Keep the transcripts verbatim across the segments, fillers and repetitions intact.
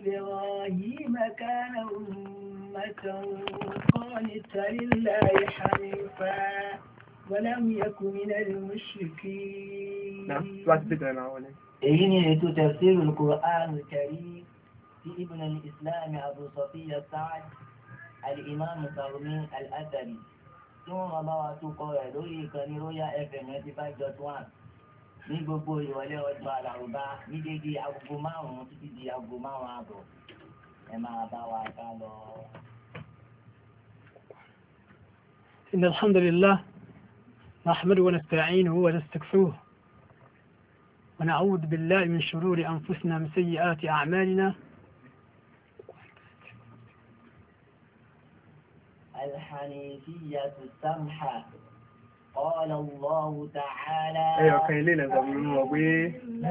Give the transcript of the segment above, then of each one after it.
إبراهيم كان أمة قانتا لله حنيفا ولم يكن من المشركين. èyí ni ètò tafsir al-Qur'an al-Karim tí Ibn al-Islam Abu Safiya Sa'd al-Imam Sarumi al-Athari tí wọ́n máa bá wa tó kọ rẹ̀ lórí ìkànnì Royal F M ninety-five dot one ní gbogbo ìrọ̀lẹ́ ọjọ́ àlàrúbá ní dédé agogo márùn-ún títí di agogo márùn-ún àbọ̀ ẹ máa bá wa ká lọ. إن الحمد لله نحمده ونستعينه ونستغفره ونعوذ بالله من شرور أنفسنا من سيئات أعمالنا. الحنيفية السمحة قال الله تعالى أيوة كان لنا زمين وبي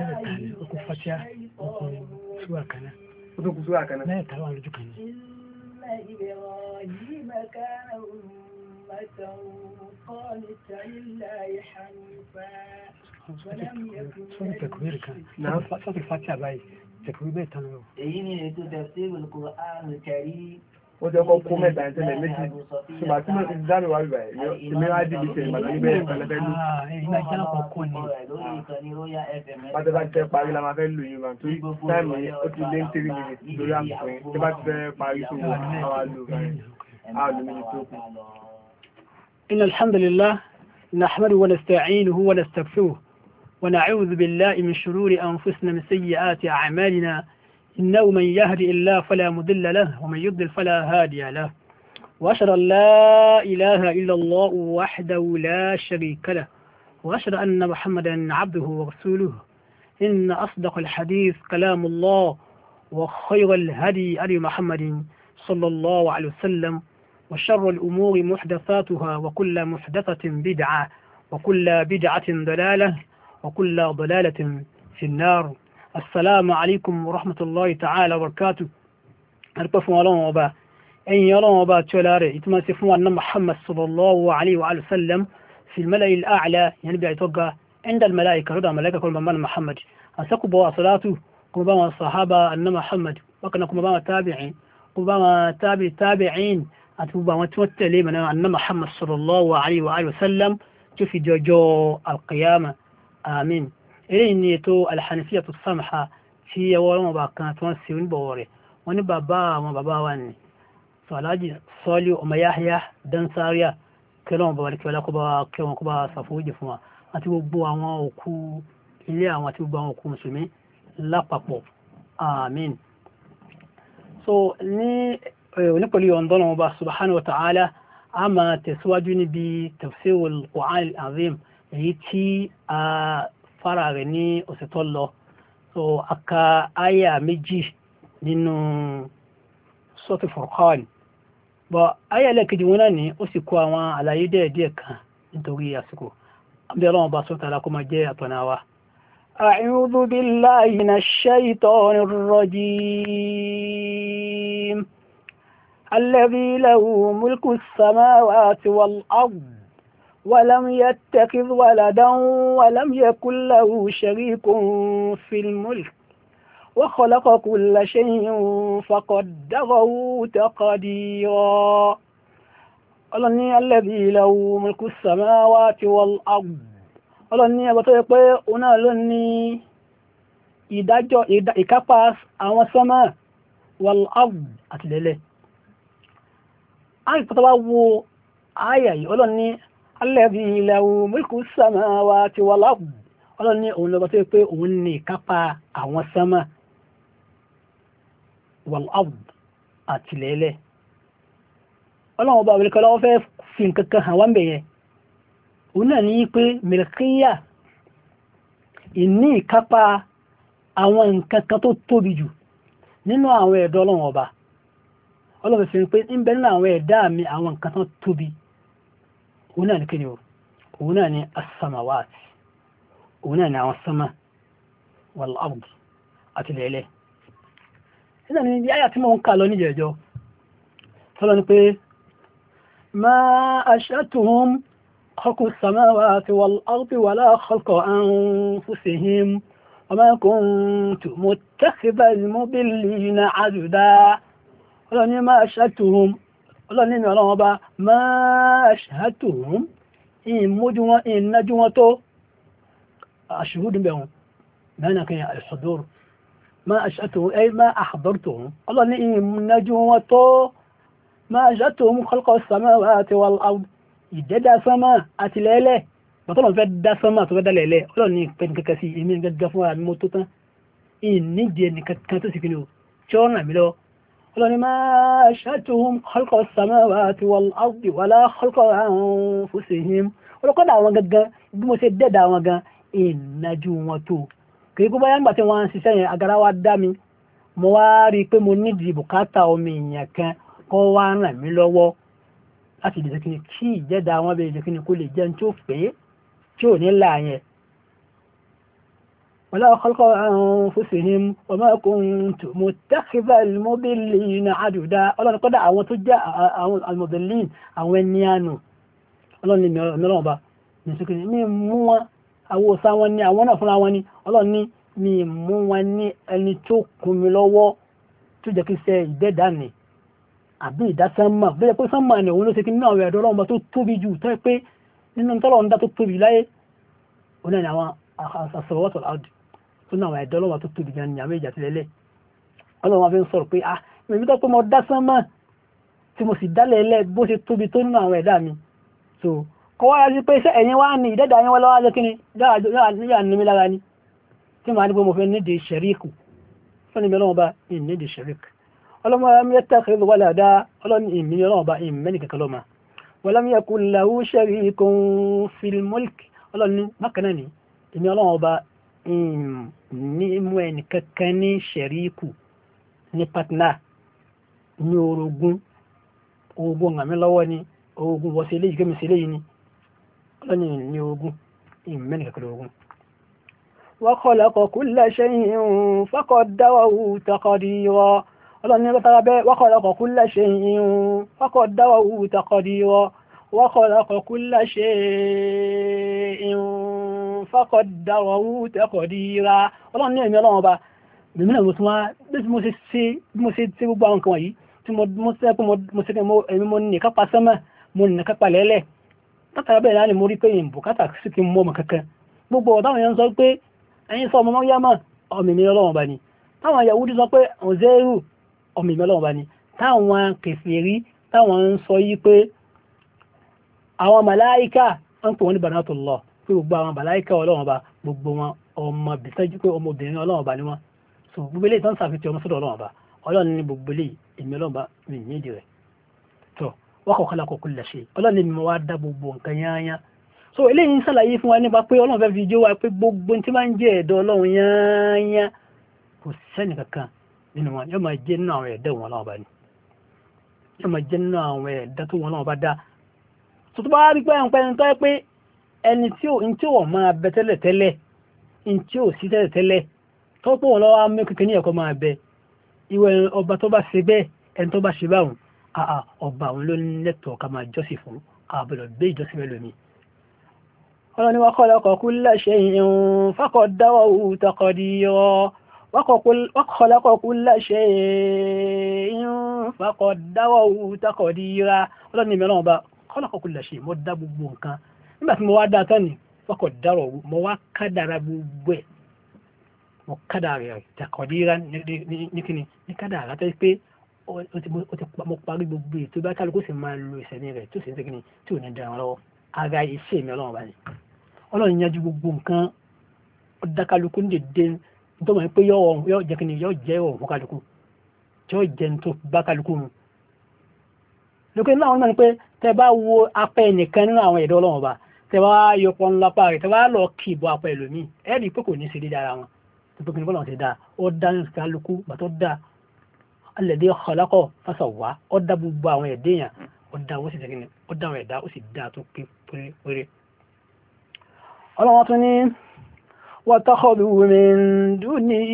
لا يتعلم رجوكني إن إبراهيم كان أمة قانتا لله حنيفا ولم يكن من المشركين. نعم صوت الفاتحة باي تكوير بيت أنا. èyí ni ètò tafsir al-Qur'an al-Karim. ó jẹ́ kó kó mẹ́ta ìtẹ́lẹ̀ méjì ṣùgbọ́n tí wọ́n ti dáre wá bíbá ẹ̀ ìmí wá dìbì tẹ̀ ìgbàlá níbẹ̀ ìpẹlẹbẹ lù. pátá bá ti fẹ́ parí la máa fẹ́ lù yín máa torí táìmù ó ti lé ní three minutes lórí àpòyìn tí bá ti fẹ́ parí tó wọ́n á wá lò báyìí á lò mí tó kù. إن الحمد لله نحمده ونستعينه ونستغفره ونعوذ بالله من شرور أنفسنا من سيئات أعمالنا إنه من يهدي الله فلا مضل له ومن يضلل فلا هادي له وأشهد أن لا إله إلا الله وحده لا شريك له وأشهد أن محمدا عبده ورسوله إن أصدق الحديث كلام الله وخير الهدي هدي محمد صلى الله عليه وسلم وشر الأمور محدثاتها وكل محدثة بدعة وكل بدعة ضلالة وكل ضلالة في النار. السلام عليكم ورحمة الله تعالى وبركاته. أرقفوا الله وبا أن يرى وبا تولاري يتمسفوا أن محمد صلى الله عليه وآله وسلم في الملأ الأعلى يعني بيتوقع عند الملائكة رضا ملائكة كل من محمد أسكوا بوا صلاته كما بوا الصحابة أن محمد وكنا كما بوا تابعين كما بوا تابع تابعين أتوبا وتوتلي من أن محمد صلى الله عليه وآله وسلم تفي جو القيامة آمين. إليه نيتو الحنفية السمحة في ورما باكان تونسي ونبوري ونبابا وبابا واني صلاجي صالي وما يحيى دان ساريا كلام بارك ولا كبا كلام كبا صفوجي فما àti gbogbo àwọn òkú ilé àwọn àti gbogbo àwọn òkú mùsùlùmí lápapọ̀ àmín. So ní onípẹ̀lú ọ̀ndọ́nà ọba subhanahu wa ta'ala a máa tẹ̀síwájú níbi tafsirul Qur'an al-Azim èyí tí a fara rẹ̀ ní ọ̀sẹ̀ tó lọ. So aka aya méjì nínú Suratul Furqan bọ̀ aya lẹ́kejì wọn náà ni ó sì kó àwọn àlàyé díẹ̀díẹ̀ kan nítorí àsìkò. الله بسطة لكم جاء تناوى. أعوذ بالله من الشيطان الرجيم الذي له ملك السماوات والأرض ولم يتخذ ولدا ولم يكن له شريك في الملك وخلق كل شيء فقدره تقديرا. ọlọ́ni alladhi lahu mulku samawati wal ard ọlọ́ni ẹgbẹ́ tó yẹ pé òun náà ló ní ìdájọ́ ìkápá àwọn sánmà wal ard àti lẹ́lẹ̀. àìsí tó bá wo àyà yìí ọlọ́ni alladhi lahu mulku samawati wal ard ọlọ́ni òun lọ́gbẹ́ tó yẹ pé òun ní ìkápá àwọn sánmà wal ard àti lẹ́lẹ̀. ọlọ́run bá wílẹ̀ kọ́lọ́wọ́ fẹ́ fi nǹkankan hàn wá ń bẹ̀yẹ òun náà ní pé mìlìkíyà ìní ìkápá àwọn nǹkankan tó tóbi jù nínú àwọn ẹ̀dọ́ ọlọ́run ọba ọlọ́run fi pé ń bẹ nínú àwọn ẹ̀dá mi àwọn nǹkan tó tóbi òun náà ní kí ni o òun náà ní as-samawat òun náà ní àwọn sama wal ard àti lẹ́lẹ̀. nígbà ní ayà tí mo ń kà lọ níjẹ̀ẹ́jọ́ tọ́lọ́ ni pé ما أشأتهم خلق السماوات والأرض ولا خلق أنفسهم وما كنت متخذ المضلين عضدا ọlọ́ni ma ashhadtuhum ọlọ́ni mi ọlọ́wọ́ bá ma ashhadtuhum ìmójú wọn ìnájú wọn tó aṣùhúdù bẹ̀rún mẹ́rin kan yà al-hudur ma ashhadtuhum ay ma ahdartuhum ọlọ́ni ìnájú wọn tó ma ashhadtuhum khalqa as-samawati wal-ard ìdẹ́dà sánmà àti lẹ́lẹ́ bàtọ́lọ̀ fẹ́ dá sánmà tó fẹ́ dá lẹ́lẹ́ ọlọ́ni pẹ̀lú kẹ́kẹ́ sí èmi gẹ́gẹ́ fún àmì mọ́tò tán ìníjẹ nìkan tó sì kí ni ó tí ó ràn mí lọ ọlọ́ni ma ashhadtuhum khalqa as-samawati wal-ardi wala khalqa anfusihim ọlọ́kọ́dà àwọn gangan bí mo ṣe dẹ́dà àwọn gan ìnájú wọn tó kìí kó báyá ń gbà tí wọ́n ń ṣiṣẹ́ yẹn agara wa dá mi mo wá rí i pé mo nídìí bùkátà omi ìyàn kan kọ́ wá ràn mí lọ́wọ́ láti lè jẹ́kíní kí ìjẹ́dà àwọn bẹ̀rẹ̀ jẹ́kíní kó lè jẹun tí ó pé tí ò ní láàyẹn ولا خلق أنفسهم وما كنت متخذ المضلين عضدا ọlọ́run kọ́dá àwọn tó jẹ́ àwọn المضلين àwọn ẹniyànù ọlọ́run ni mẹ́rọ̀ ọba ní ṣíkí ní mú wọn àwọ̀ òsá wọn ní àwọn náà fúnra wọn ní ọlọ́run ní mi mú wọn ní ẹni tó kún mi lọ́wọ́ tó jẹ́ kí ṣe ìdẹ́dà ní àbí ìdásánmà bí i pé sánmà ní òun ló ṣe kí nínú àwọn ẹ̀dọ́ ọlọ́run tó tóbi jù tó pé nínú tọ́lọ́run dá tó tóbi láyé òun ní àwọn as-samawati wal-ard tó náà ẹ̀dọ́ ọlọ́wọ́ tó tóbi gan ní àmì ìjà tilẹ̀lẹ̀ ọlọ́wọ́ fi ń sọ̀rọ̀ pé ah mẹ́bí tó pé mo dá sánmà tí mo sì dálẹ̀ ẹlẹ́ bó ṣe tóbi tó nínú àwọn ẹ̀dá mi so kọ́ wá sí pé iṣẹ́ ẹ̀yìn wá ní ìdẹ́dà yẹn wá lọ́wọ́ jẹ́ kí ni yáà ní mi lára ni tí màá ní pé mo fẹ́ nídìí ṣẹ̀ríkù fún mi ọlọ́wọ́ bá nídìí ṣẹ̀ríkù ọlọ́wọ́ mi yattakhidh walada ọlọ́ni ìmí ọlọ́wọ́ bá ìmẹ́ni kẹ̀kẹ́ lọ́mà walam yakun lahu sharikun fil mulk ọlọ́ni mákànnà ni ìmí ọlọ́wọ́ bá ní mú ẹni kankan ní ṣẹ̀ríkù ní pàtínà ní orogún ogun àmì lọ́wọ́ ní ogun wọ́sí ilé ìgbẹ́mi sí ilé yìí ní ọlọ́ni ní ogun ìmẹ́ni kankan ogun wa khalaqa kulla shay'in faqaddarahu taqdira ọlọ́ni látara bẹ́ wa khalaqa kulla shay'in faqaddarahu taqdira wa khalaqa kulla shay'in faqaddarahu taqdira ọlọ́run ní ẹ̀mí ọlọ́run ọba bèmínà mo tún wá bí mo ṣe ṣe bí mo ṣe ṣe gbogbo àwọn nǹkan wọ̀nyí tí mo ṣe pé mo ṣe ẹ̀mí mo ní kápá sánmà mo ní kápá lẹ́lẹ̀ látara bẹ́ẹ̀ láti mo rí pé yìnbó kátà sí kí n mọ́ ọmọ kankan gbogbo ọ̀dáwọn yẹn sọ pé ẹ̀yin sọ ọmọ Máríámà ọmọ ìmí ọlọ́run ọba ni táwọn Yahudi sọ pé Uzairu ọmọ ìmí ọlọ́run ọba ni táwọn kèfèrí táwọn ń sọ yí pé àwọn màláíkà ń pè wọ́n ní banatullah pé gbogbo àwọn màláíkà ọlọ́run ọba gbogbo wọn ọmọ bìtẹ́jú pé ọmọbìnrin ọlọ́run ọba ni wọ́n so gbogbo eléyìí tó ń sàfihàn ọmọ sọ́dọ̀ ọlọ́run ọba ọlọ́run ní gbogbo eléyìí èmi ọlọ́run ọba mi ní ìdí rẹ̀ tó wa khalaqa kulla shay ọlọ́run ní mi wá dá gbogbo nǹkan yányá so eléyìí ń sàlàyé fún wa nípa pé ọlọ́run fẹ́ fi jó wa pé gbogbo tí máa ń jẹ́ ẹ̀dọ́ ọlọ́run yányá kò sẹ́ni kankan nínú wọn yóò máa jẹ́ nínú àwọn ẹ̀dá wọn ọlọ́run ọba ni yóò máa jẹ́ nínú àwọn ẹ̀dá tó wọn ọlọ́run ọba dá so tó bá rí pé àwọn pẹ́ni tó yẹ pé ẹni tí ò ń tí ò máa bẹ tẹ́lẹ̀ tẹ́lẹ̀ ń tí ò sí tẹ́lẹ̀ tẹ́lẹ̀ tó pọ̀ wọn lọ́wọ́ mú kékeré ní ẹ̀kọ́ máa bẹ ìwé ọba tó bá ṣe bẹ́ẹ̀ ẹni tó bá ṣe báwọn àà ọba àwọn ló ń lẹ́tọ̀ọ́ ká máa jọ́sìn fún àbẹ̀lọ̀ gbé ìjọsìn rẹ̀ lómi. ọlọ́ni wa khalaqa kulla shay'in faqaddarahu taqdira wa khalaqa kulla shay'in faqaddarahu taqdira ọlọ́ni mi ọlọ́run bá khalaqa kulla shay'in mo dá gbogbo nǹkan nígbà tí mo wá dá tán ni faqaddarahu mo wá kádàrà gbogbo ẹ̀ mo kádàrà rẹ̀ taqdira ní kíni ní kádàrà tó pé mo parí gbogbo ètò bá kálukú sì máa lo ìsẹ̀mí rẹ̀ tó sì ń sẹ́kìní tí ò ní dára wọn lọ́wọ́ ara iṣẹ́ mi ọlọ́run bá ní ọlọ́run yanjú gbogbo nǹkan ó dá kálukú ní dédé tó mọ̀ pé yóò jẹ́ kíni yóò jẹ́ ọ̀hún fún kálukú tí yóò jẹ́ tó bá kálukú mu lókè náà wọn náà ni pé tẹ bá wo apá ẹnìkan nínú àwọn ẹ̀dọ́ ọlọ́run ọba tẹ bá yọ pọn lápá rẹ̀ tẹ bá lọ kì í bọ apá ẹlòmíì ẹ rí i pé kò ní í ṣe dédé ara wọn tó pé kíni bọ́lá ti dá ó dá ní kálukú bàtọ́ dá alladhi khalaqa fasawwa ó dá gbogbo àwọn ẹ̀dẹ́ yẹn ó dá ó sì tẹ́ kíni ó dá àwọn ẹ̀dá ó sì dá tó pé péré. ọlọ́wọ́n tún ní واتخذوا من دونه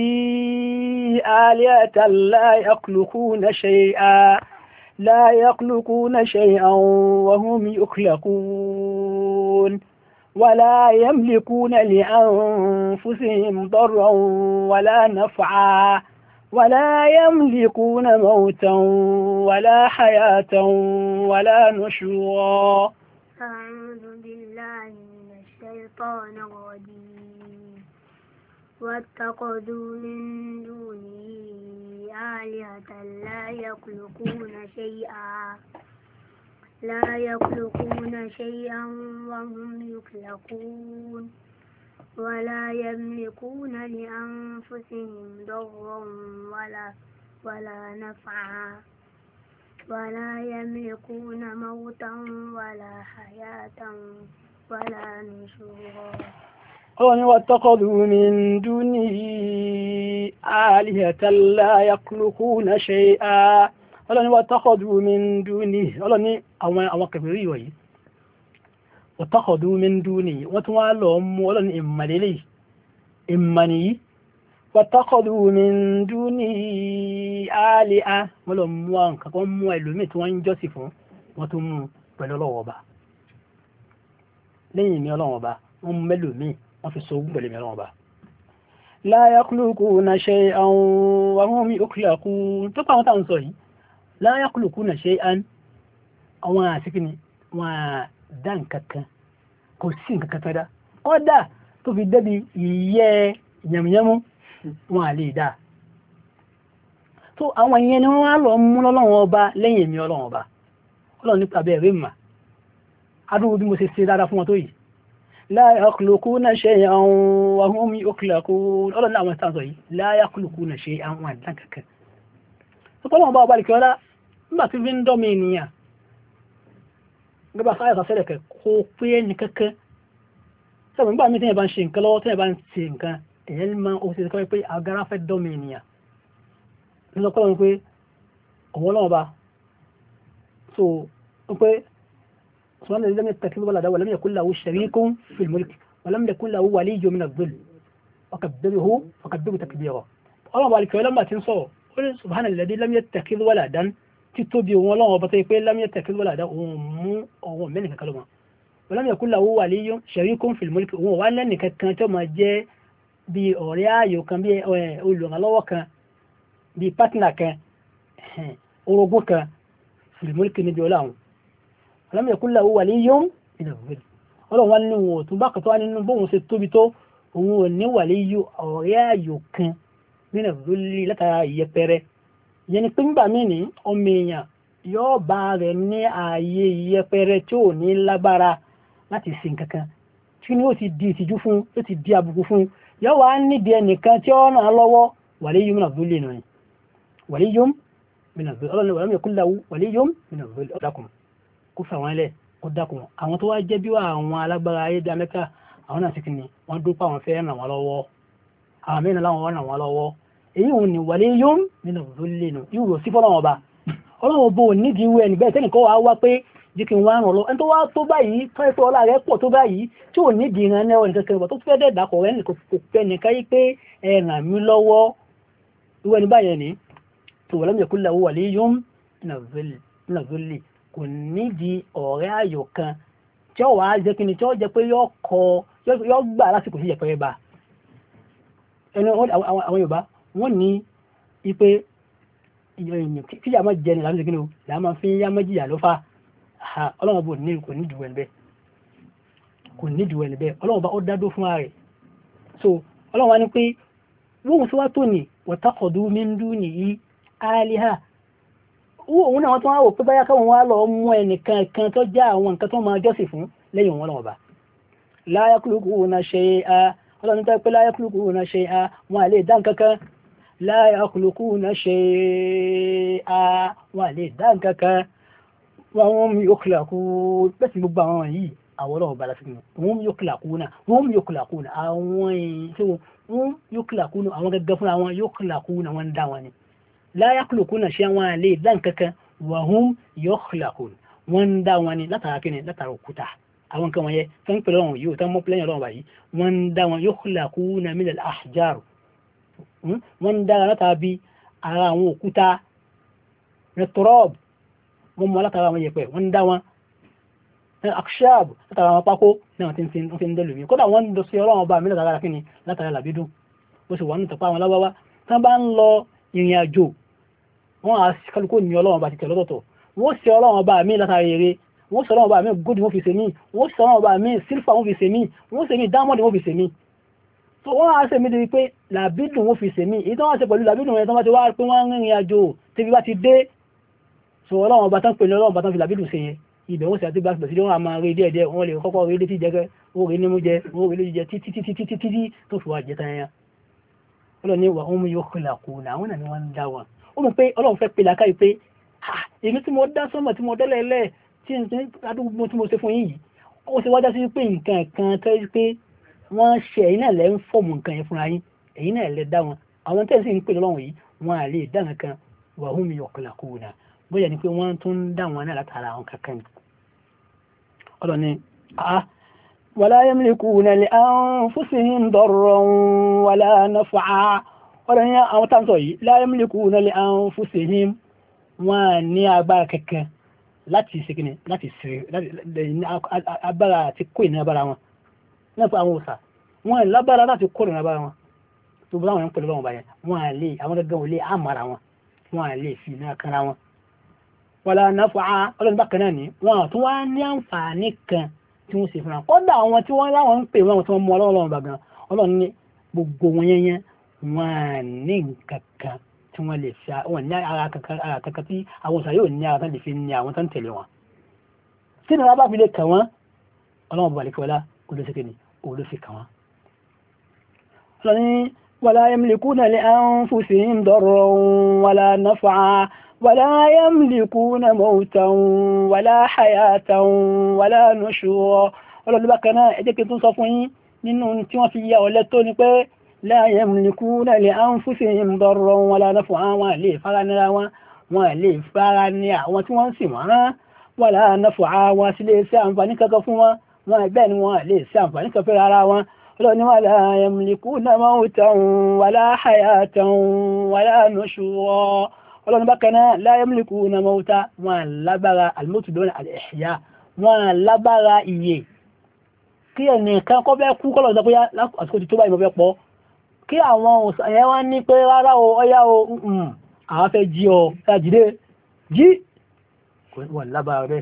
آلهة لا يخلقون شيئا لا يخلقون شيئا وهم يخلقون ولا يملكون لأنفسهم ضرا ولا نفعا ولا يملكون موتا ولا حياة ولا نشورا. أعوذ بالله من الشيطان الرجيم. واتخذوا من دونه آلهة لا يخلقون شيئا لا يخلقون شيئا وهم يخلقون ولا يملكون لأنفسهم ضرا ولا ولا نفعا ولا يملكون موتا ولا حياة ولا نشورا. قال واتخذوا من دونه آلهة لا يخلقون شيئا. قال واتخذوا من دونه قال àwọn àwọn kèfèrí wọ̀nyí واتخذوا من دونه wọ́n tún wá lọ mú Ọlọ́run ìmàlélẹ̀ ìmànìyí واتخذوا من دونه آلهة wọ́n lọ mú àwọn kankan mú ẹlòmíì tí wọ́n ń jọ́sìn fún wọ́n tún mú pẹ̀lú Ọlọ́run Ọba lẹ́yìn ní Ọlọ́run Ọba wọ́n mú mẹ́lòmíì wọ́n fi sóògùn pẹ̀lú Ọlọ́run Ọba. لا يخلقون شيئا وهم يخلقون tó pàwọn táwọn sọ yìí لا يخلقون شيئا àwọn àsìkí ni wọ́n dá nǹkankan kò sí nǹkankan tó dá ó dá tó fi débi ìyẹ́ yẹmuyẹmu wọn à lè dá tó àwọn ìyẹn ni wọ́n wá lọ mú lọ́lọ́run Ọba lẹ́yìn èmi Ọlọ́run Ọba Ọlọ́run nípa bẹ́ẹ̀ rí mà adúgbò bí mo ṣe ṣe dáadáa fún wọn tó yìí لا يخلقون شيئا وهم يخلقون Ọlọ́run àwọn ìtàn sọ yìí لا يخلقون شيئا wọn dá nǹkankan tó kọ́lọ́wọ́n bá ọba lè kí ọlá nígbà tí fi ń dọ́mọ ènìyàn gbogbo àkáyà sọ́sẹ́lẹ̀ kẹ kó pé ní kẹ́kẹ́ sẹ́bùn nígbà mí tí ẹ bá ń ṣe nǹkan lọ́wọ́ tí ẹ bá ń ṣe nǹkan èyàn máa ó sì kọ́ pé agara fẹ́ dọ́mọ ènìyàn nínú kọ́lọ́ pé ọ̀wọ́ náà bá so pé سبحان الذي لم يتخذ ولدا ولم يكن له شريك في الملك ولم يكن له ولي من الذل وكبره وكبره تكبيرا الله بارك لما تنصر سبحان الذي لم يتخذ ولدا títóbi òun ọlọ́run ọba tó yẹ pé lam yattakhidh walada òun mú ọwọ́ mẹ́rin kankan lọ́mọ walam yakun lahu waliyyun sharikun fil mulk òun wà lẹ́nì kankan tó máa jẹ́ bí ọ̀rẹ́ ayò kan bí olùrànlọ́wọ́ kan bí pátínà kan orogún kan fil mulk níbi ọlọ́run walam yakun lahu waliyyun minaz zull ọlọ́run wá nínú wọn tó bá kàtọ́ wá nínú bóun ṣe tóbi tó òun ò ní waliyyu ọ̀rẹ́ ayò kan minaz zulli látara ìyẹpẹrẹ yẹn ni pé nígbà míì ní ọmọ èèyàn yóò bá rẹ̀ ní ààyè ìyẹpẹrẹ tí ò ní lágbára láti sin kankan tí ni ó ti di ìtìjú fún ó ti di àbùkù fún yóò wá nídìí ẹnìkan tí ó ràn án lọ́wọ́ waliyyun minaz zulli nù ni waliyyun minaz zulli ọlọ́run walam yakun lahu waliyyun minaz zulli ọ̀dàkùn kó fà wọ́n lẹ̀ kó dákùn àwọn tó wá jẹ́ bí wà àwọn alágbára ayé dá mẹ́ta àwọn náà sì kì ní wọ́n dúpọ̀ àwọn fẹ́ ràn wọ́n lọ́wọ́ àwọn mẹ́rin láwọn ràn wọ́n lọ́wọ́ èyí òun ni waliyyun minaz zulli nù yíò sí fọ́lọ́wọ́ bá ọlọ́wọ́ bó nídìí ìwé ẹni bẹ́ẹ̀ tẹ́nìkọ́ wá wá pé jíkí wá ràn lọ ẹni tó wá tó báyìí tó ẹ́ pé ọlá rẹ̀ pọ̀ tó báyìí tí ò nídìí ìran náà ẹni kẹkẹrẹ tó fẹ́ dẹ̀dà kọ̀ rẹ̀ kò pẹ́ nìkan yí pé ẹ ràn mí lọ́wọ́ ìwé ẹni báyẹn ni tó walam yakun lahu waliyyun minaz zulli kò nídìí ọ̀rẹ́ ayò kan tí ó wàá jẹ́ kí ni tí ó jẹ́ pé yọ gbà lásìkò sí yẹpẹrẹ bá ẹni àwọn Yorùbá wọ́n ní ipé kí yà máa jẹ ní láàrín ìgbìnà láàmà fi yá méjì yà ló fà ọlọ́wọ́ bó ní kò ní ìdúwẹ̀ níbẹ̀ kò ní ìdúwẹ̀ níbẹ̀ ọlọ́wọ́ bá ó dádó fún ààrẹ so ọlọ́wọ́ ní pé wọ́n tó wá tó ní watakhadhu min dunihi aliha òun náà wọ́n tó wá wò pé báyá káwọn wá lọ mú ẹnìkan kan tó já àwọn nǹkan tó máa jọ́sìn fún lẹ́yìn wọn lọ́wọ́ bá la yakhluquna shay'a ọlọ́run tó pé la yakhluquna shay'a wọn àlè dá nǹkankan la yakhluquna shay'a wọn àlè dá nǹkankan wọn yukhlaqun bẹ́ẹ̀ sí gbogbo àwọn yìí àwọn ọlọ́run bá lásìkò wọn yukhlaquna wọn yukhlaquna àwọn tí wọn yukhlaquna àwọn gẹ́gẹ́ fún àwọn yukhlaquna wọn dá wọn ni la yakhluquna shay'a wọn àlè dá nǹkankan wa hum yukhlaqun wọn dá wọn ni látara kíni látara òkúta àwọn kan wọ̀nyẹ tó ń pèlè ọ̀hún yóò tán mọ́ pẹ́lẹ́yìn ọlọ́run báyìí wọ́n ń dá wọn yukhlaquna min al-ahjar wọ́n ń dá wọn látàbí ara àwọn òkúta retrob wọ́n mọ́ látara àwọn yẹ̀pẹ̀ wọ́n ń dá wọn akṣáàbù látara àwọn pákó náà tí ń fi ń dẹ́lù mí kódà wọ́n ń lọ sí ọlọ́run ọba mi látara kíni látara làbídùn ó sì wà ní ìtọ́pá àwọn lábáwá tí wọ́n bá ń lọ ìrìn àjò wọ́n á kálukú ní ọlọ́run ọba ti tẹ̀ lọ́tọ̀ọ̀tọ̀ wọ́n sì ọlọ́run ọba mi látara èrè wọ́n sì ọlọ́run ọba mi góòdì wọ́n fi ṣe mí wọ́n sì ọlọ́run ọba mi sílfà wọ́n fi ṣe mí wọ́n sì mí dámọ́dì wọ́n fi ṣe mí so wọ́n á ṣe mí di pé làbídùn wọ́n fi ṣe mí èyí tó wọ́n ṣe pẹ̀lú làbídùn rẹ̀ tó wọ́n ti wá pé wọ́n ń rìnrìn àjò tẹ́bí bá ti dé so ọlọ́run ọba tán pè ní ọlọ́run ọba tán fi làbídùn ṣe yẹn ibẹ̀ wọ́n sì àti bá pẹ̀sí wọ́n a máa rí díẹ̀díẹ̀ wọ́n lè kọ́kọ́ rí létí jẹ́gẹ́ wọ́n rí nímú jẹ wọ́n rí létí jẹ títí títí títí títí tó fi wá jẹ tán yẹn ọlọ́run ní wà ó mú yóò kọlà kù náà àwọn náà ni wọ́n ń dá wọn ó mọ̀ pé ọlọ́run fẹ́ pe làákàyè pé èmi tí mo dá sọ́mọ̀ tí mo dẹ́lẹ̀ lẹ̀ tí adúgbò tí mo ṣe fún yìí ó sì wájá sí pé nǹkan kan tó yẹ pé wọ́n ṣe ẹ̀yin náà lẹ́ ń fọ̀mù nǹkan yẹn fúnra yín ẹ̀yin náà lẹ́ dá wọn àwọn tẹ́lẹ̀ sì ń pè lọ́wọ́ yìí wọ́n à lè dá nǹkan wà ó mú yóò kọlà kù náà bóyá ni pé wọ́n tún ń dá wọn náà látara àwọn kankan ni ọlọ́ni àá wala yamlikuna li anfusihim darran wala naf'a ọlọ́ni àwọn tàǹsọ̀ yìí la yamlikuna li anfusihim wọ́n ní agbára kẹ̀kẹ́ láti ṣekínì láti ṣe agbára àti kó ìní agbára wọn nípa àwọn òsà wọ́n lágbára láti kó ìní agbára wọn tó bá wọn pẹ̀lú wọn báyẹn wọ́n lè àwọn gẹ́gẹ́ olè àmàrà wọn wọ́n lè fi iná kanra wọn wala naf'a ọlọ́run bákan náà ni wọ́n tún wá ní àǹfààní kan tí wọ́n ṣe fún wọn kọ́dà àwọn tí wọ́n láwọn ń pè wọ́n tí wọ́n mú ọlọ́run bàgán ọlọ́run ní gbogbo wọn yẹn wọ́n ní nǹkan kan tí wọ́n lè fi wọ́n ní ara kankan tí àwọn òṣà yóò ní ara tán lè fi ní àwọn tán tẹ̀lé wọn tí ni wọ́n bá fi lè kàn wọ́n ọlọ́run bàlẹ̀ kí wọ́lá olóṣèké ni olóṣè kàn wọ́n ọlọ́run ní wala yamlikuna li anfusihim darran wala naf'a ولا يملكون موتا ولا حياة ولا نشورا ọlọ́dún bákan náà ẹjẹ́ kí n tún sọ fún yín nínú tí wọ́n fi yà ọ̀lẹ́ tó ní pé لا يملكون لأنفسهم ضرا ولا نفعا wọn lè fara nira wọn wọn lè fara ní àwọn tí wọ́n sì wọ́n ولا نفعا wọn sì lè ṣe àǹfààní kankan fún wọn wọn bẹ́ẹ̀ ni wọn lè ṣe àǹfààní kankan fún ara wọn ọlọ́ni ولا يملكون موتا ولا حياة ولا نشورا ọlọ́run bákan náà la yamlikuna mauta wọn lágbára almautu dọ́nà al-ihya wọn lágbára iye kí ẹnìkan kọ́ bẹ́ kú kọ́lọ̀ ìjọpọ̀ àsìkò ti tó báyìí mọ́ fẹ́ pọ̀ kí àwọn òsànyẹ́ wọ́n ní pé rárá o ọyá o àwọn fẹ́ jí ọ ṣàjídé jí wọ́n lágbára rẹ̀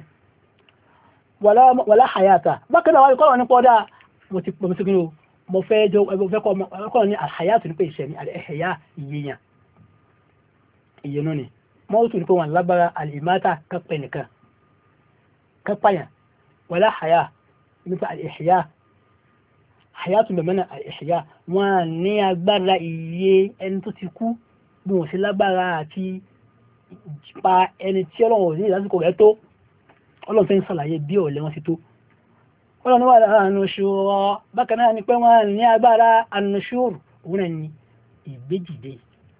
wala hayata bákan náà wọ́n kọ́lọ̀ ní pọ́dá mo ti pọ̀ mọ́ mo fẹ́ jọ kọ́lọ̀ ní al-hayatu ní pé ìṣẹ̀mí al-ihya ìyẹyàn ìyẹnú ni mọ́tò ní pé wọn lágbára alìmáta kápẹ́ nìkan kápáyàn wala haya nípa al-ihya haya tún bẹ̀mẹ́nà al-ihya wọn ní agbára iye ẹni tó ti kú bí wọ́n sí lágbára àti pa ẹni tí ọlọ́run ní ìlàsìkò rẹ̀ tó ọlọ́run fẹ́ ń sàlàyé bí ọ̀lẹ́ wọn sí tó ọlọ́run wà an-nushur bákan náà ni pé wọ́n ní agbára an-nushur òun náà ni ìgbéjìde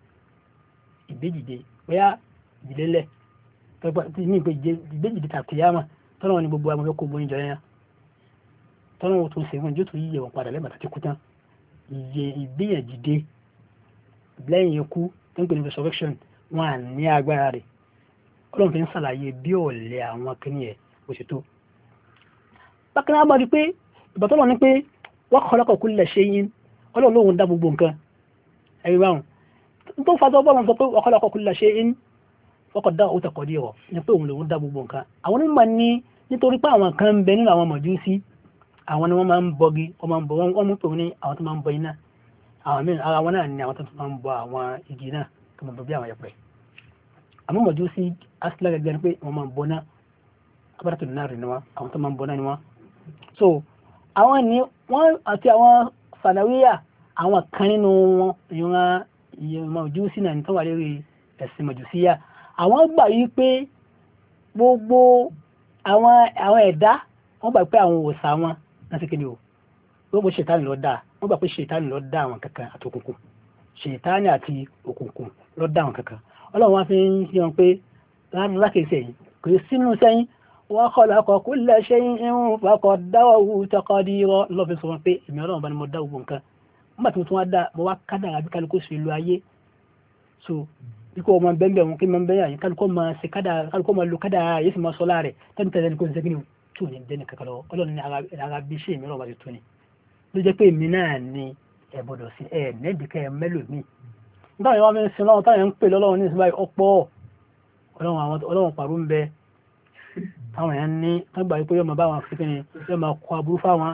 ìgbéjìde bóyá ìdílélẹ̀ ní ìpé ìgbéjìde tàkìyàmà tọ́nà ní gbogbo àwọn ọkọ̀ ogun ìjọ yẹn tọ́nà wọn tó ṣe wọn jù tó yíyẹ wọn padà lẹ́bàtà tí kú tán iye ìgbéyànjìde lẹ́yìn ikú tó ń pè ní resurrection wọn à ní agbára rẹ̀ ọlọ́run fi ń ṣàlàyé bí ọ̀lẹ àwọn kìíní ẹ̀ bó ṣe tó bákan náà bá rí pé ìbátọ́lọ́ ní pé wa khalaqa kulla shay'in ọlọ́run lóhun dá gbogbo nǹkan ẹ̀rí báwọn tó fàtọ́ bọ́lọ̀ sọ pé wa khalaqa kulla shay'in faqaddarahu taqdira ní pé òun lòun dá gbogbo nǹkan àwọn onímọ̀ ní nítorí pé àwọn kan ń bẹ nínú àwọn Májúsí àwọn ni wọ́n máa ń bọgi wọ́n máa ń bọ wọ́n mú pé ní àwọn tó máa ń bọ iná àwọn mìíràn ara wọn náà ní àwọn tó máa ń bọ àwọn igi náà tó máa bọ bí àwọn ẹ̀pẹ̀ àmọ́ Májúsí asílẹ̀ gẹ́gẹ́ ni pé wọ́n máa ń bọ náà abáràtò náà rìn ní wọn àwọn tó máa ń bọ náà ni wọn so àwọn ni wọ́n àti àwọn Sànàwíyà àwọn kan nínú wọn ìran Májúsí náà tó wà lérí ẹ̀sìn Májúsíyà àwọn gbà yí pé gbogbo àwọn àwọn ẹ̀dá wọ́n gbà pé àwọn òòṣà wọn náà sí kí ni o gbogbo ṣètánì ló dá wọ́n gbà pé ṣètánì ló dá àwọn kankan àti òkùnkùn ṣètánì àti òkùnkùn ló dá àwọn kankan ọlọ́run wá fi ń fi hàn pé láàrín lákèsẹ̀ yìí kò sínú sẹ́yìn wa khalaqa kulla shay'in faqaddarahu taqdira lọ́fi sọ wọn pé èmi ọlọ́run bá ní mo dá gbogbo nǹkan nígbà tí mo tún wá dá mo wá kádàrá bí kálukú sí ìlú ayé so ikú ọmọ bẹ́ẹ̀ wọn kí mọ́ bẹ́ẹ̀ yìí kálukú máa ṣe kádàrá kálukú máa lo kádàrá yìí sì máa sọ láàrẹ̀ tẹ́ni tẹ́ni kò sí kí ni tí ò ní dẹ́ni kankan lọ ọlọ́run ní ara bí iṣẹ́ mi lọ́wọ́ bá ti tó ni ló jẹ́ pé èmi náà ni ẹ gbọ́dọ̀ sí ẹ nẹ́ẹ̀dìkẹ́ ẹ mẹ́lòmíì nígbà yẹn wọ́n fi ń sin lọ́wọ́ táwọn ń pè lọ́wọ́ ní ìsinmi ọ̀pọ̀ ọlọ́run pàrọ̀ ń bẹ táwọn èèyàn ní tágbà pé yóò máa bá wọn fíkẹ́ ni yóò máa kọ aburú fáwọn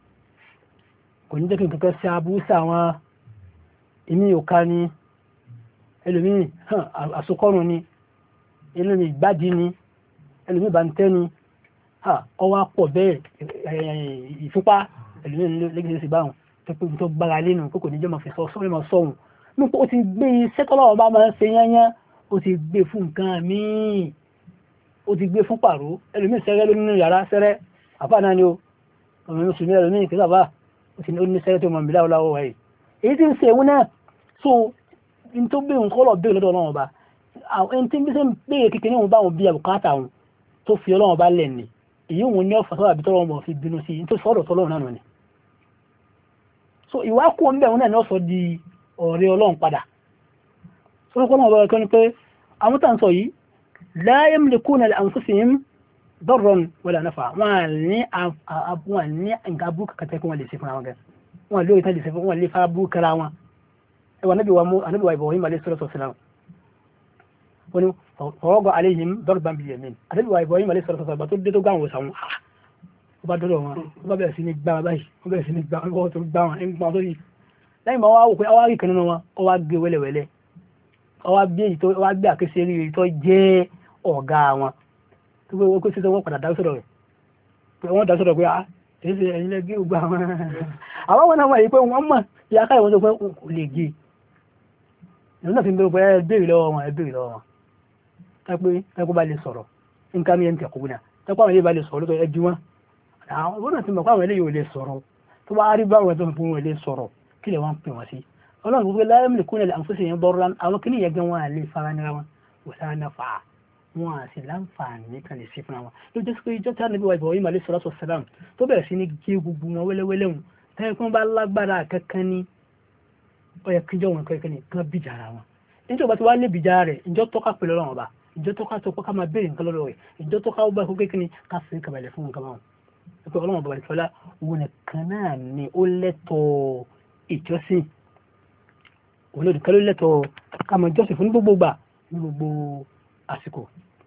kò ní jẹ́ kí n kankan sí aburú sí àwọn ìní òka ni ẹlòmíì àsokọ́rùn ni ẹlòmíì ìgbájí ni ẹlòmíì bàǹtẹ́ ni ọwọ́ pọ̀ bẹ́ẹ̀ ìfúnpá ẹlòmíì lẹ́gbẹ̀ẹ́ sí báwọn tó gbára lẹ́nu kókò níjọ́ máa fi sọ sọ́rọ̀ máa sọ̀hún nípa ó ti gbé iṣẹ́ tọ́lọ́wọ́ bá máa ń ṣe yányán ó ti gbé fún nǹkan míì ó ti gbé fún pàrọ̀ ẹlòmíì sẹ́rẹ́ ló nínú yàrá sẹ́rẹ́ àfà náà ni ó ọmọ mi sùn ní ẹlòmíì kí sábà ó ti ní sẹ́rẹ́ tó mọ̀ mí láwọ́ láwọ́ wáyé èyí tí ń ṣe ewu náà so n tó gbé nǹkan lọ bẹ́ẹ̀ lọ́dọ̀ ọlọ́run ọba ẹni tí ń bí sẹ́ ń pè kékeré wọn bá wọn bí àbùkátà wọn tó fi ọlọ́run ọba lẹ̀ ní èyí wọn ní ọ̀fà sọ́dọ̀ àbí tọ́lọ́run bọ̀ fi bínú sí tó sọ́dọ̀ tọ́lọ́run náà ni so ìwà kú ọmọ bẹ́ẹ̀ wọn náà ni ó sọ di ọ̀rẹ́ ọlọ́run padà so kọ́ náà bọ̀rọ̀ kan ni pé àwọn tàn sọ yìí la yamlikuna li anfusihim darran wala nafa wọn ní wọn ní nǹkan abúkà kàtẹ́ kí wọ́n lè ṣe fún àwọn gẹ̀ wọn lórí tán lè ṣe fún wọn lè fa abúkà ra wọn ẹwà nábì wa mú anábì wa Ibrahim alayhi salatu wassalam wọn ni ọ̀rọ̀gọ̀ alayhim darban bil yamin anábì wa Ibrahim alayhi salatu wassalam tó dé tó gáwọn òsàn wọn ó bá dọ́dọ̀ wọn ó bá bẹ̀rẹ̀ sí ní gbá báyìí ó bẹ̀rẹ̀ sí ní gbá wọn tó gbá wọn ń gbá wọn tó yìí lẹ́yìn máa wá wò pé ọwá rí kan nínú wọn ọwá gbé wẹ́lẹ̀wẹ́lẹ̀ ọwá gbé èyí tó ọwá gbé àkéṣe rí èyí tó jẹ́ ọ̀gá wọn tó gbé wọ́n kó sí tó wọ́n padà dá sọ̀rọ̀ rẹ̀ pé wọ́n dá sọ̀rọ̀ pé ah èyí ṣe ẹ̀yin lẹ́gbẹ́ ògbà wọn àwọn wọn náà wọ̀ yìí pé wọ́n mọ̀ ìyá káyọ̀ wọn tó pé kò lè gé ìlú náà fi ń bẹ̀rù pé ẹ béèrè lọ́wọ́ wọn ẹ béèrè lọ́wọ́ wọn tápé tápé bá lè sọ̀rọ̀ nǹkan mi ẹ̀ ń tẹ̀ kó náà tápé àwọn eléyìí bá lè sọ̀rọ̀ lóko ẹ bí wọn àwọn wọn náà ti mọ̀ pé àwọn eléyìí ò lè sọ̀rọ̀ tó bá rí báwọn tó ń fún wọn lè sọ̀rọ̀ kí lè wọ́n pè wọ́n sí ọlọ́run gbogbo láyé mílì kúnlẹ̀ àǹfóṣe yẹn bọ́rọ̀ àwọn kìíní yẹn gan wọn àlè fara nira wọn kò sára náà fà á wọn à sì láǹfààní kan lè ṣe fúnra wọn ló jẹ́ pé ìjọ tí a níbi wa Ibrahim alayhi salatu wassalam tó bẹ̀rẹ̀ sí ní gé gbogbo wọn wẹ́lẹ́wẹ́lẹ́ wọn táyà kí wọ́n bá lágbára kankan ní ọyẹ kíjọ wọn kankan ní kan bìjà ara wọn níjọba tí wàá lè bìjà rẹ̀ ìjọ tọ́ka pẹ̀lú ọlọ́run ọba ìjọ tọ́ka tó kọ́ ká máa béèrè nǹkan lọ́dọ̀ rẹ̀ ìjọ tọ́ka ó bá kó kékeré ká sì ń kàbàlẹ̀ fún nǹkan wọn pé ọlọ́run ọba ìfọlá òun nìkan náà ni ó lẹ́tọ̀ọ́ ìjọsìn olódìkan ló lẹ́tọ̀ọ́ ká máa jọ́sìn fún ní gbogbo gbà ní gbogbo àsìkò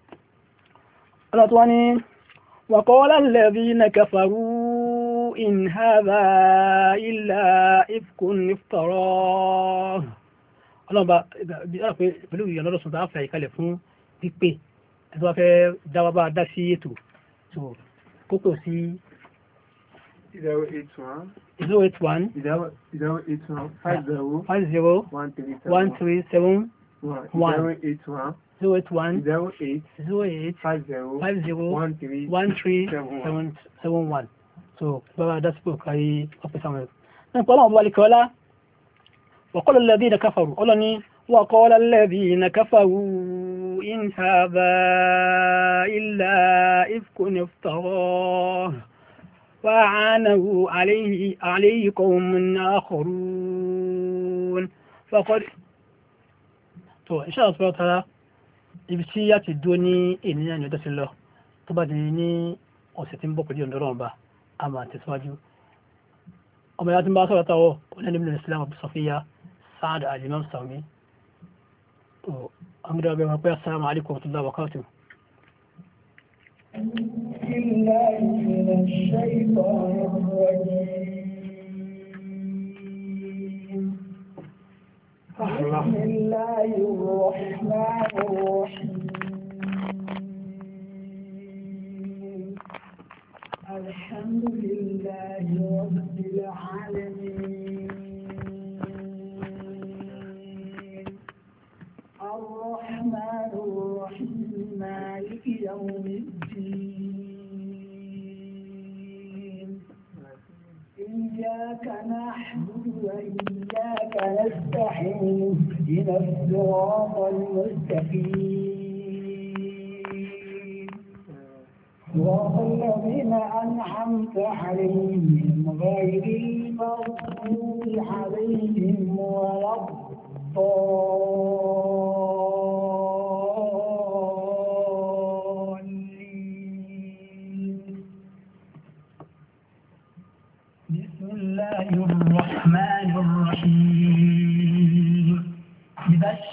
ọlọ́tọ́wání وقال الذين كفروا إن هذا إلا إفك افتراه ọlọ́ba pẹ̀lú ìyọ̀nà sọ̀tà áfẹ́ ìkalẹ̀ fún pípé ẹ̀tọ́ wá fẹ́ dáwàbá dá sí ètò so kókò sí zero eight one zero eight one zero eight one five zero five zero one three seven one zero eight one zero eight one zero eight zero eight five zero five zero one three one three seven seven one so bàbá dásìkò káyé ọ̀pẹ̀ samuel náà pọ̀ ọlọ́run bá lè kọ́lá وقال الذين كفروا قالني وقال الذين كفروا إن هذا إلا إفك افتراه وعانه عليه عليه قوم آخرون فقد تو إن شاء الله سبحانه وتعالى ibi tí a ti dúró ní ènìyàn ní ọjọ́ sí lọ tó bá di ní ọ̀sẹ̀ tí ń bọ̀ pẹ̀lú ọ̀dọ́rọ̀ ọba a máa tẹ̀síwájú ọmọ ìyá tí ń bá sọ̀rọ̀ táwọ̀ ọ̀nà nílùú Islam Abu Safiya Saad Al-Imam Sami tó amúdá ọbẹ̀ wọn pé assalamu alaikum wa rahmatullahi wa barakatuh بسم الله الرحمن الرحيم الحمد لله رب العالمين الرحمن الرحيم مالك يوم الدين إياك نعبد وإياك نستعين اهدنا الصراط المستقيم صراط الذين أنعمت عليهم غير المغضوب عليهم ولا الضالين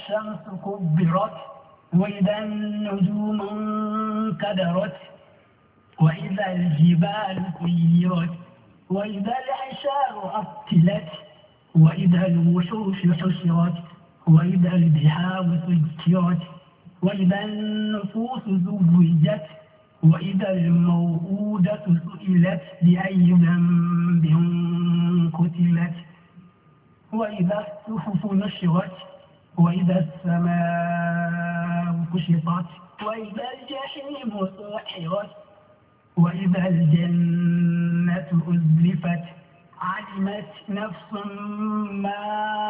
الشمس كبرت وإذا النجوم انكدرت وإذا الجبال سيرت وإذا العشار أبطلت وإذا الوحوش حشرت وإذا البحار سجرت وإذا النفوس زوجت وإذا الموءودة سئلت بأي ذنب قتلت وإذا الصحف نشرت وإذا السماء كشطت وإذا الجحيم سحرت وإذا الجنة أزلفت علمت نفس ما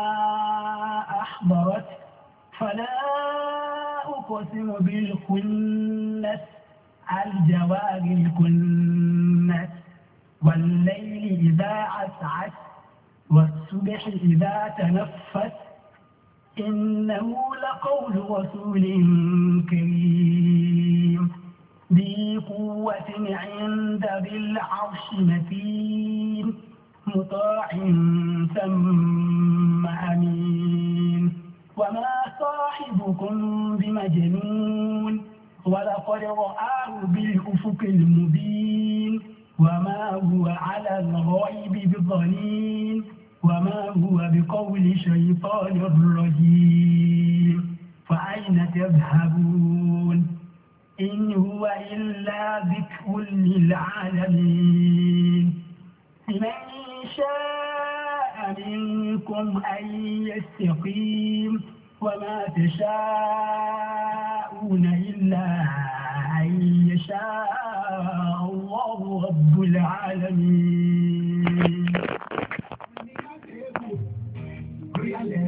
أحضرت فلا أقسم بالخنس الجوار الكنس والليل إذا عسعس والصبح إذا تنفس إنه لقول رسول كريم ذي قوة عند ذي العرش متين مطاع ثم أمين وما صاحبكم بمجنون ولقد رآه بالأفق المبين وما هو على الغيب بضنين وما هو بقول شيطان رجيم فأين تذهبون إن هو إلا ذكر للعالمين لمن شاء منكم أن يستقيم وما تشاءون إلا أن يشاء الله رب العالمين.